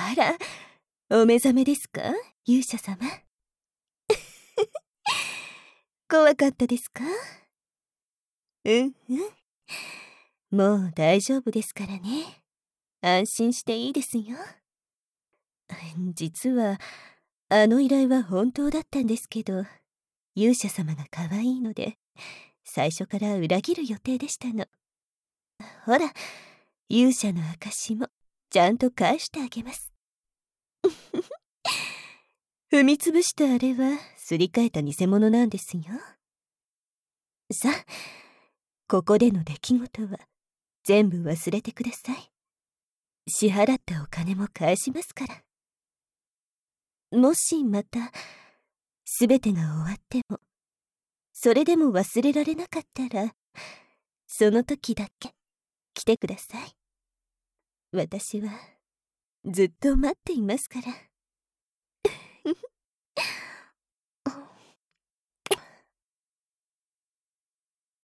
あら、お目覚めですか、勇者様。怖かったですか？うんうん。もう大丈夫ですからね。安心していいですよ。実は、あの依頼は本当だったんですけど、勇者様が可愛いので、最初から裏切る予定でしたの。ほら、勇者の証もちゃんと返してあげます。踏みつぶしたあれはすり替えた偽物なんですよ。さあ、ここでの出来事は全部忘れてください。支払ったお金も返しますから。もしまた全てが終わっても、それでも忘れられなかったら、その時だけ来てください。私はずっと待っていますから。